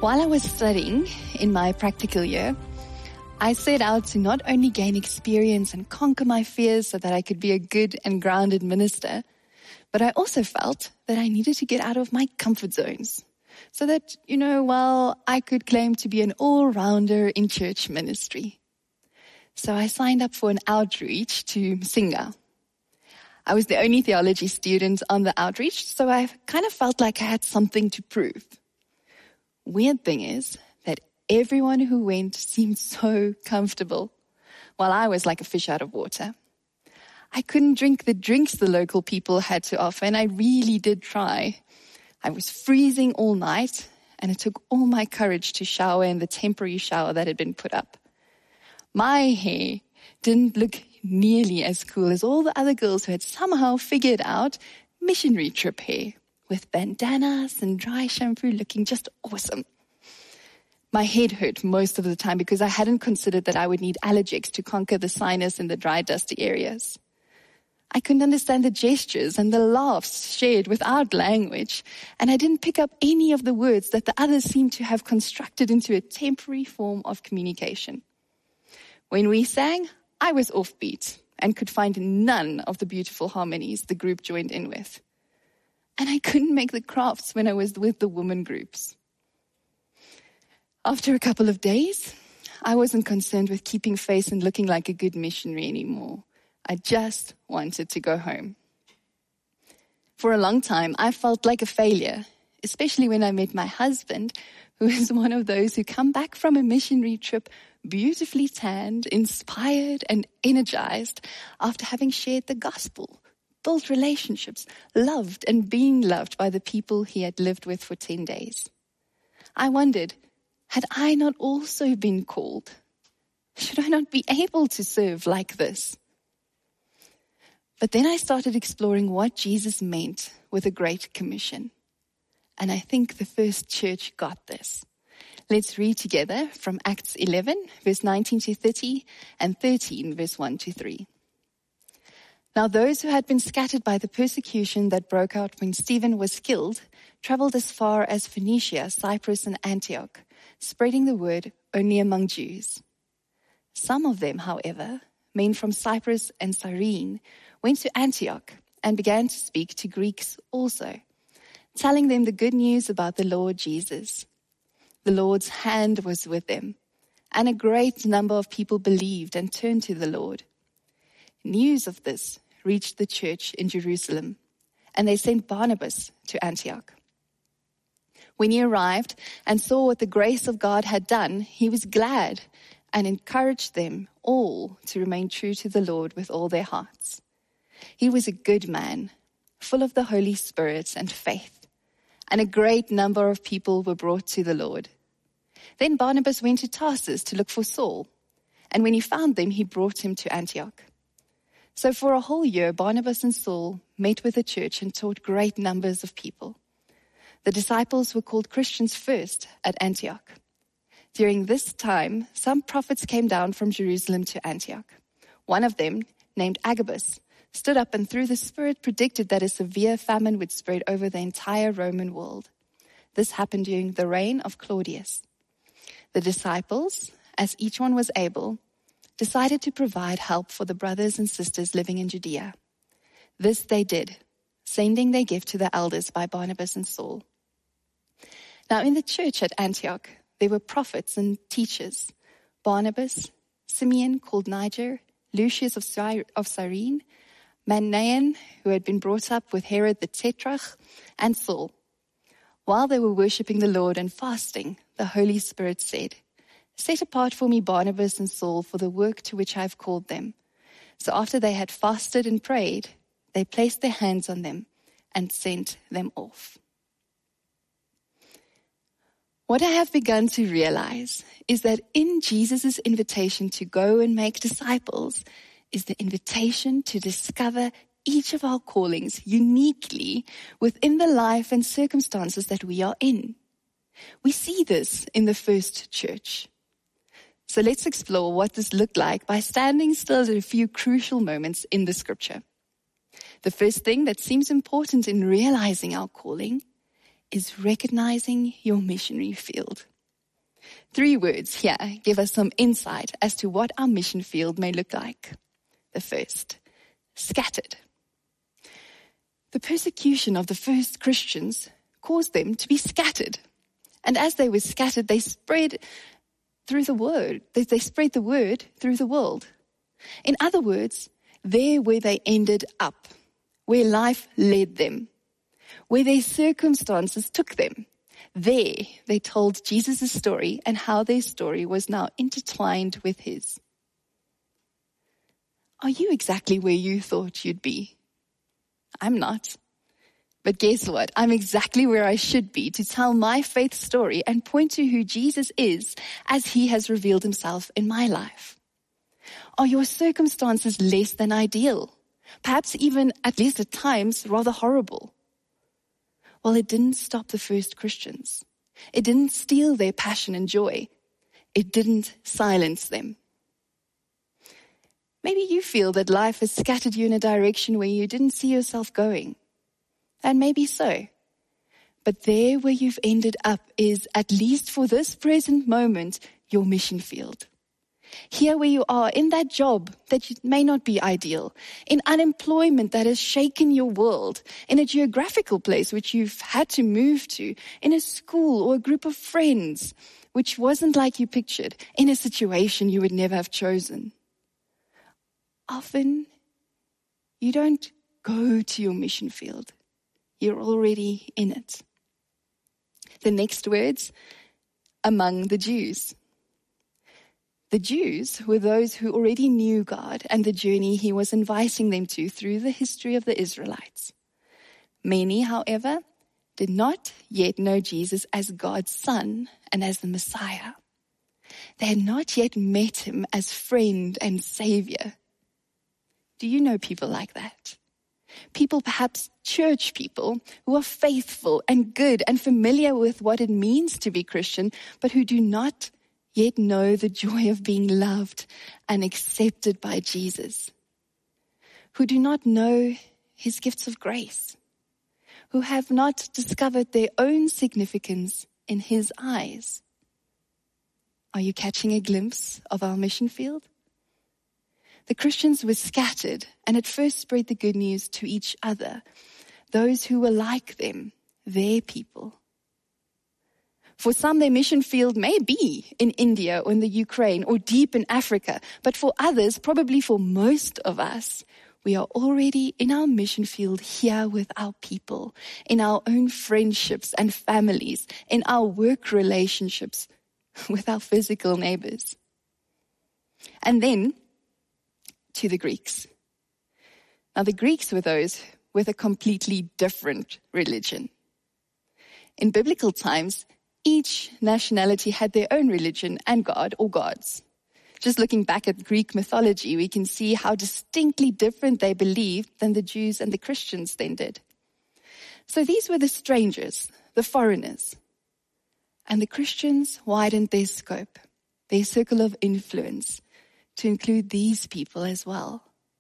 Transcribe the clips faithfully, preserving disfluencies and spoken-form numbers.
While I was studying in my practical year, I set out to not only gain experience and conquer my fears so that I could be a good and grounded minister, but I also felt that I needed to get out of my comfort zones so that, you know, well, I could claim to be an all-rounder in church ministry. So I signed up for an outreach to Msinga. I was the only theology student on the outreach, so I kind of felt like I had something to prove. Weird thing is that everyone who went seemed so comfortable, while I was like a fish out of water. I couldn't drink the drinks the local people had to offer, and I really did try. I was freezing all night, and it took all my courage to shower in the temporary shower that had been put up. My hair didn't look nearly as cool as all the other girls who had somehow figured out missionary trip hair, with bandanas and dry shampoo looking just awesome. My head hurt most of the time because I hadn't considered that I would need Allergex to conquer the sinus in the dry, dusty areas. I couldn't understand the gestures and the laughs shared without language, and I didn't pick up any of the words that the others seemed to have constructed into a temporary form of communication. When we sang, I was offbeat and could find none of the beautiful harmonies the group joined in with. And I couldn't make the crafts when I was with the women groups. After a couple of days, I wasn't concerned with keeping face and looking like a good missionary anymore. I just wanted to go home. For a long time, I felt like a failure, especially when I met my husband, who is one of those who come back from a missionary trip beautifully tanned, inspired, and energized after having shared the gospel, built relationships, loved and being loved by the people he had lived with for ten days. I wondered, had I not also been called? Should I not be able to serve like this? But then I started exploring what Jesus meant with a Great Commission. And I think the first church got this. Let's read together from Acts eleven, verse nineteen to thirty, and thirteen, verse one to three. Now those who had been scattered by the persecution that broke out when Stephen was killed traveled as far as Phoenicia, Cyprus, and Antioch, spreading the word only among Jews. Some of them, however, men from Cyprus and Cyrene, went to Antioch and began to speak to Greeks also, telling them the good news about the Lord Jesus. The Lord's hand was with them, and a great number of people believed and turned to the Lord. News of this reached the church in Jerusalem, and they sent Barnabas to Antioch. When he arrived and saw what the grace of God had done, he was glad and encouraged them all to remain true to the Lord with all their hearts. He was a good man, full of the Holy Spirit and faith, and a great number of people were brought to the Lord. Then Barnabas went to Tarsus to look for Saul, and when he found them, he brought him to Antioch. So for a whole year, Barnabas and Saul met with the church and taught great numbers of people. The disciples were called Christians first at Antioch. During this time, some prophets came down from Jerusalem to Antioch. One of them, named Agabus, stood up and through the Spirit predicted that a severe famine would spread over the entire Roman world. This happened during the reign of Claudius. The disciples, as each one was able, decided to provide help for the brothers and sisters living in Judea. This they did, sending their gift to the elders by Barnabas and Saul. Now in the church at Antioch, there were prophets and teachers, Barnabas, Simeon called Niger, Lucius of, Cy- of Cyrene, Manaen, who had been brought up with Herod the Tetrarch, and Saul. While they were worshipping the Lord and fasting, the Holy Spirit said, "Set apart for me Barnabas and Saul for the work to which I have called them." So after they had fasted and prayed, they placed their hands on them and sent them off. What I have begun to realize is that in Jesus' invitation to go and make disciples is the invitation to discover each of our callings uniquely within the life and circumstances that we are in. We see this in the first church. So let's explore what this looked like by standing still at a few crucial moments in the scripture. The first thing that seems important in realizing our calling is recognizing your missionary field. Three words here give us some insight as to what our mission field may look like. The first, scattered. The persecution of the first Christians caused them to be scattered. And as they were scattered, they spread through the word. They, they spread the word through the world. In other words, there where they ended up, where life led them, where their circumstances took them, there they told Jesus' story and how their story was now intertwined with his. Are you exactly where you thought you'd be? I'm not. But guess what? I'm exactly where I should be to tell my faith story and point to who Jesus is as he has revealed himself in my life. Are your circumstances less than ideal? Perhaps even, at least at times, rather horrible? Well, it didn't stop the first Christians. It didn't steal their passion and joy. It didn't silence them. Maybe you feel that life has scattered you in a direction where you didn't see yourself going. And maybe so. But there where you've ended up is, at least for this present moment, your mission field. Here where you are, in that job that may not be ideal, in unemployment that has shaken your world, in a geographical place which you've had to move to, in a school or a group of friends which wasn't like you pictured, in a situation you would never have chosen. Often, you don't go to your mission field. You're already in it. The next words, among the Jews. The Jews were those who already knew God and the journey he was inviting them to through the history of the Israelites. Many, however, did not yet know Jesus as God's Son and as the Messiah. They had not yet met him as friend and Savior. Do you know people like that? People, perhaps church people, who are faithful and good and familiar with what it means to be Christian, but who do not yet know the joy of being loved and accepted by Jesus, who do not know his gifts of grace, who have not discovered their own significance in his eyes. Are you catching a glimpse of our mission field? The Christians were scattered and at first spread the good news to each other, those who were like them, their people. For some, their mission field may be in India or in the Ukraine or deep in Africa. But for others, probably for most of us, we are already in our mission field here with our people, in our own friendships and families, in our work relationships with our physical neighbors. And then to the Greeks. Now, the Greeks were those with a completely different religion. In biblical times, each nationality had their own religion and god or gods. Just looking back at Greek mythology, we can see how distinctly different they believed than the Jews and the Christians then did. So these were the strangers, the foreigners. And the Christians widened their scope, their circle of influence, to include these people as well.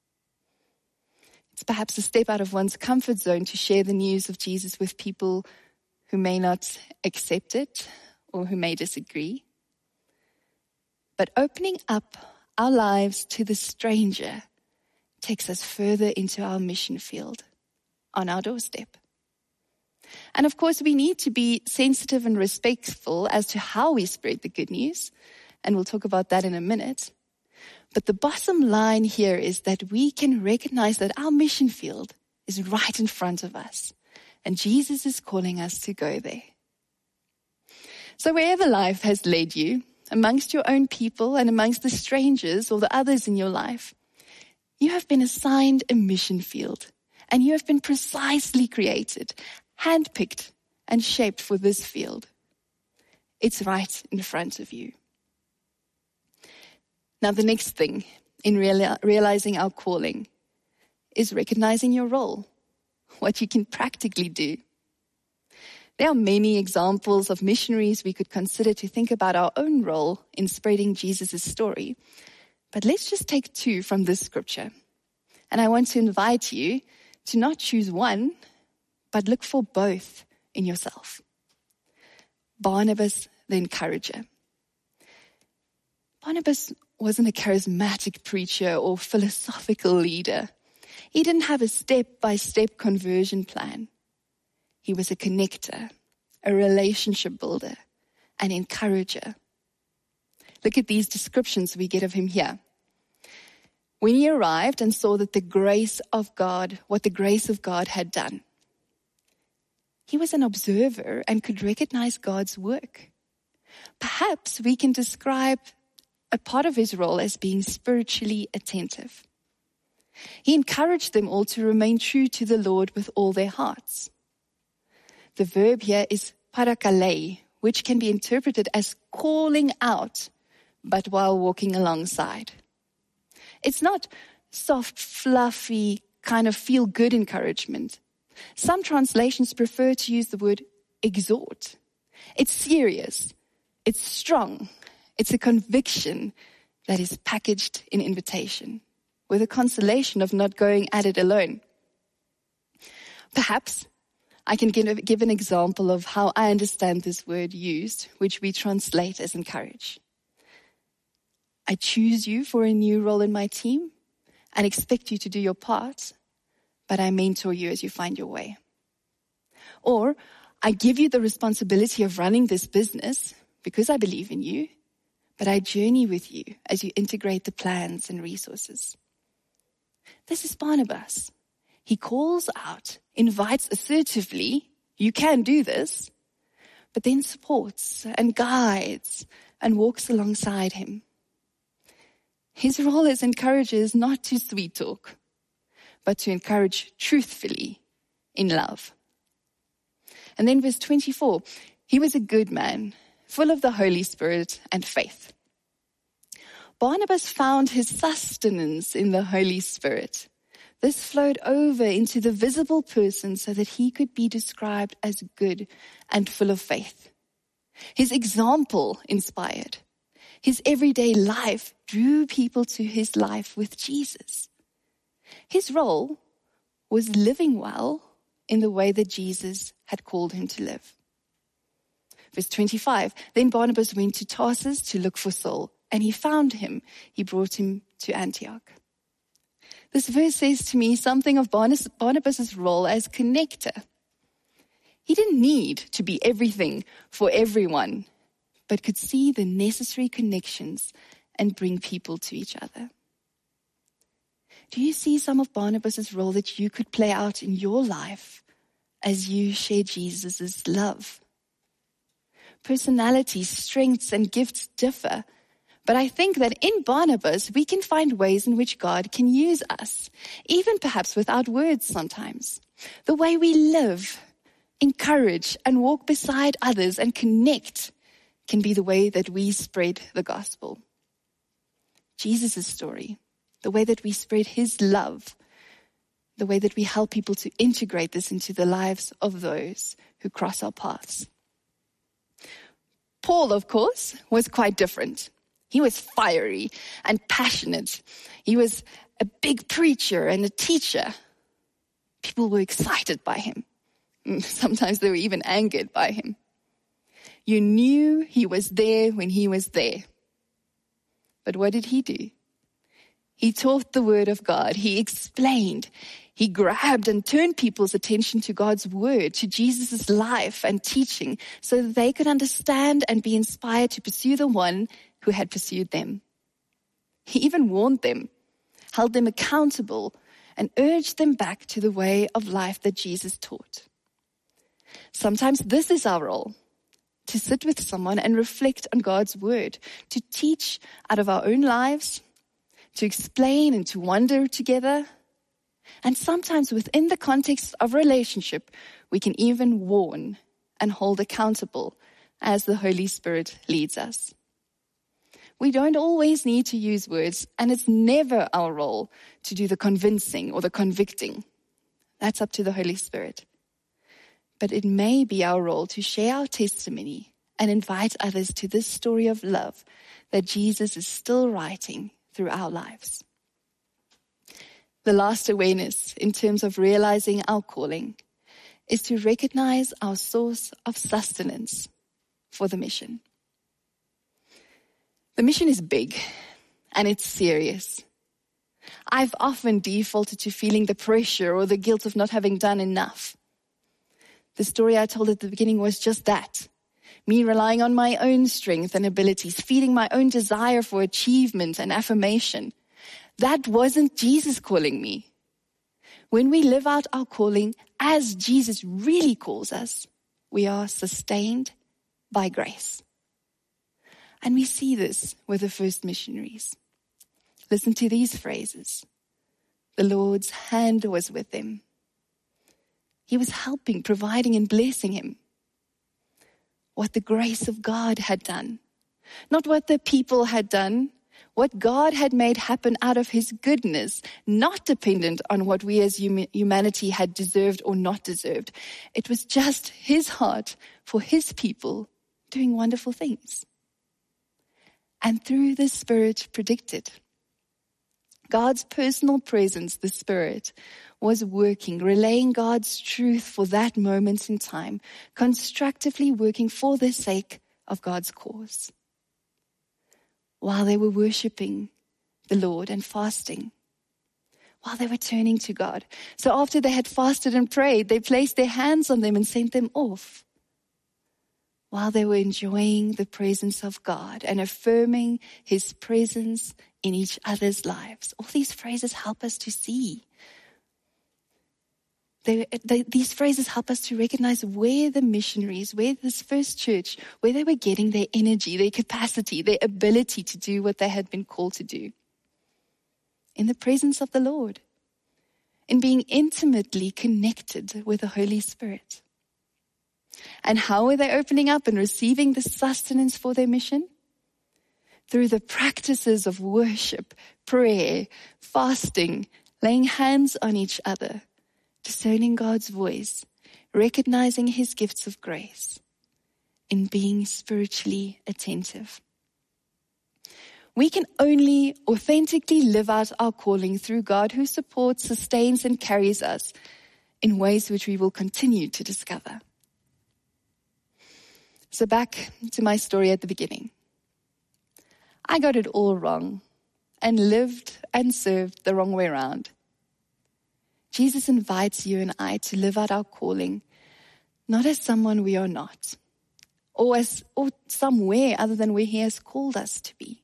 It's perhaps a step out of one's comfort zone to share the news of Jesus with people who may not accept it or who may disagree. But opening up our lives to the stranger takes us further into our mission field, on our doorstep. And of course, we need to be sensitive and respectful as to how we spread the good news, and we'll talk about that in a minute. But the bottom line here is that we can recognize that our mission field is right in front of us. And Jesus is calling us to go there. So wherever life has led you, amongst your own people and amongst the strangers or the others in your life, you have been assigned a mission field. And you have been precisely created, handpicked and shaped for this field. It's right in front of you. Now, the next thing in reali- realizing our calling is recognizing your role, what you can practically do. There are many examples of missionaries we could consider to think about our own role in spreading Jesus' story. But let's just take two from this scripture. And I want to invite you to not choose one, but look for both in yourself. Barnabas, the encourager. Barnabas wasn't a charismatic preacher or philosophical leader. He didn't have a step-by-step conversion plan. He was a connector, a relationship builder, an encourager. Look at these descriptions we get of him here. When he arrived and saw that the grace of God, what the grace of God had done, he was an observer and could recognize God's work. Perhaps we can describe a part of his role as being spiritually attentive. He encouraged them all to remain true to the Lord with all their hearts. The verb here is parakalei, which can be interpreted as calling out, but while walking alongside. It's not soft, fluffy, kind of feel-good encouragement. Some translations prefer to use the word exhort. It's serious. It's strong. It's a conviction that is packaged in invitation, with a consolation of not going at it alone. Perhaps I can give, give an example of how I understand this word used, which we translate as encourage. I choose you for a new role in my team and expect you to do your part, but I mentor you as you find your way. Or I give you the responsibility of running this business because I believe in you, but I journey with you as you integrate the plans and resources. This is Barnabas. He calls out, invites assertively, you can do this, but then supports and guides and walks alongside him. His role as encourager is not to sweet talk, but to encourage truthfully in love. And then verse twenty-four, he was a good man, full of the Holy Spirit and faith. Barnabas found his sustenance in the Holy Spirit. This flowed over into the visible person so that he could be described as good and full of faith. His example inspired. His everyday life drew people to his life with Jesus. His role was living well in the way that Jesus had called him to live. Verse twenty-five, then Barnabas went to Tarsus to look for Saul, and he found him. He brought him to Antioch. This verse says to me something of Barnabas' role as connector. He didn't need to be everything for everyone, but could see the necessary connections and bring people to each other. Do you see some of Barnabas' role that you could play out in your life as you share Jesus' love? Personalities, strengths, and gifts differ, but I think that in Barnabas, we can find ways in which God can use us, even perhaps without words sometimes. The way we live, encourage, and walk beside others and connect can be the way that we spread the gospel. Jesus' story, the way that we spread his love, the way that we help people to integrate this into the lives of those who cross our paths. Paul, of course, was quite different. He was fiery and passionate. He was a big preacher and a teacher. People were excited by him. Sometimes they were even angered by him. You knew he was there when he was there. But what did he do? He taught the word of God. He explained. He grabbed and turned people's attention to God's word, to Jesus' life and teaching, so that they could understand and be inspired to pursue the one who had pursued them. He even warned them, held them accountable, and urged them back to the way of life that Jesus taught. Sometimes this is our role, to sit with someone and reflect on God's word, to teach out of our own lives, to explain and to wonder together. And sometimes within the context of relationship, we can even warn and hold accountable as the Holy Spirit leads us. We don't always need to use words, and it's never our role to do the convincing or the convicting. That's up to the Holy Spirit. But it may be our role to share our testimony and invite others to this story of love that Jesus is still writing through our lives. The last awareness in terms of realizing our calling is to recognize our source of sustenance for the mission. The mission is big and it's serious. I've often defaulted to feeling the pressure or the guilt of not having done enough. The story I told at the beginning was just that. Me relying on my own strength and abilities, feeding my own desire for achievement and affirmation. That wasn't Jesus calling me. When we live out our calling as Jesus really calls us, we are sustained by grace. And we see this with the first missionaries. Listen to these phrases. The Lord's hand was with them. He was helping, providing, and blessing him. What the grace of God had done. Not what the people had done. What God had made happen out of his goodness, not dependent on what we as hum- humanity had deserved or not deserved. It was just his heart for his people doing wonderful things. And through the Spirit predicted. God's personal presence, the Spirit, was working, relaying God's truth for that moment in time, constructively working for the sake of God's cause. While they were worshiping the Lord and fasting, while they were turning to God. So after they had fasted and prayed, they placed their hands on them and sent them off. While they were enjoying the presence of God and affirming his presence in each other's lives. All these phrases help us to see. They, they, these phrases help us to recognize where the missionaries, where this first church, where they were getting their energy, their capacity, their ability to do what they had been called to do. In the presence of the Lord. In being intimately connected with the Holy Spirit. And how were they opening up and receiving the sustenance for their mission? Through the practices of worship, prayer, fasting, laying hands on each other, discerning God's voice, recognizing his gifts of grace, in being spiritually attentive. We can only authentically live out our calling through God who supports, sustains, and carries us in ways which we will continue to discover. So back to my story at the beginning. I got it all wrong and lived and served the wrong way around. Jesus invites you and I to live out our calling, not as someone we are not, or as or somewhere other than where he has called us to be.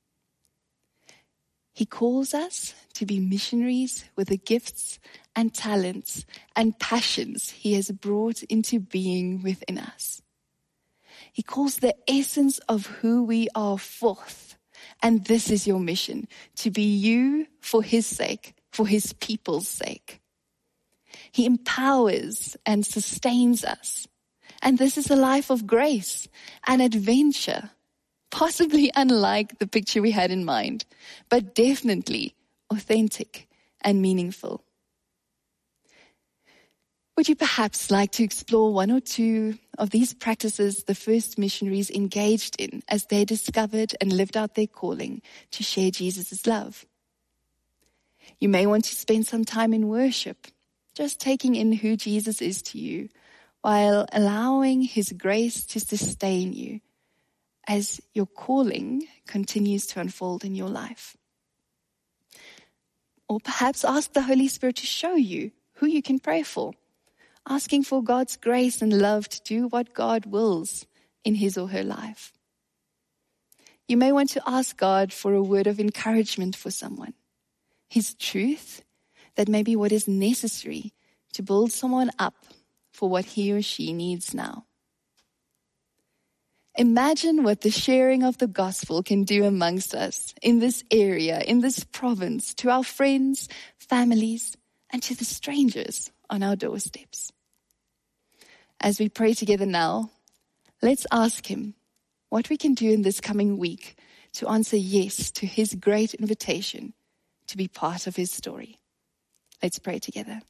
He calls us to be missionaries with the gifts and talents and passions he has brought into being within us. He calls the essence of who we are forth. And this is your mission, to be you for his sake, for his people's sake. He empowers and sustains us. And this is a life of grace and adventure, possibly unlike the picture we had in mind, but definitely authentic and meaningful. Would you perhaps like to explore one or two of these practices the first missionaries engaged in as they discovered and lived out their calling to share Jesus' love? You may want to spend some time in worship, just taking in who Jesus is to you, while allowing his grace to sustain you as your calling continues to unfold in your life. Or perhaps ask the Holy Spirit to show you who you can pray for. Asking for God's grace and love to do what God wills in his or her life. You may want to ask God for a word of encouragement for someone. His truth, that may be what is necessary to build someone up for what he or she needs now. Imagine what the sharing of the gospel can do amongst us in this area, in this province, to our friends, families, and to the strangers on our doorsteps. As we pray together now, let's ask him what we can do in this coming week to answer yes to his great invitation to be part of his story. Let's pray together.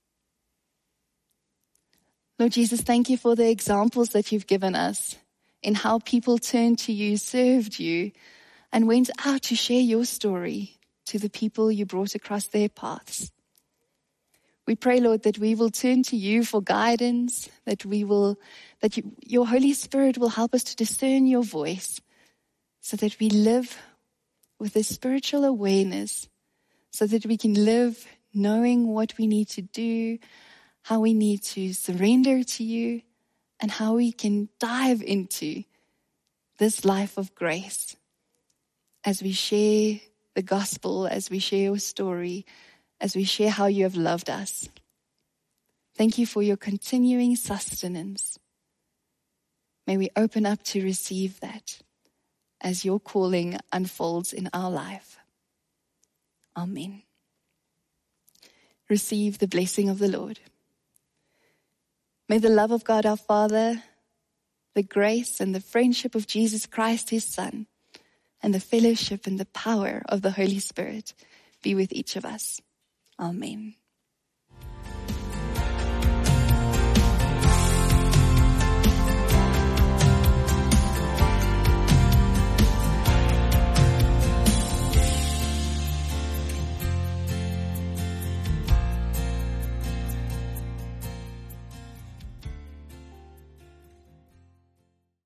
Lord Jesus, thank you for the examples that you've given us in how people turned to you, served you, and went out to share your story to the people you brought across their paths. We pray, Lord, that we will turn to you for guidance, that we will, that you, your Holy Spirit will help us to discern your voice so that we live with a spiritual awareness, so that we can live knowing what we need to do, how we need to surrender to you, and how we can dive into this life of grace as we share the gospel, as we share your story, as we share how you have loved us. Thank you for your continuing sustenance. May we open up to receive that as your calling unfolds in our life. Amen. Receive the blessing of the Lord. May the love of God our Father, the grace and the friendship of Jesus Christ, his Son, and the fellowship and the power of the Holy Spirit be with each of us. Amen.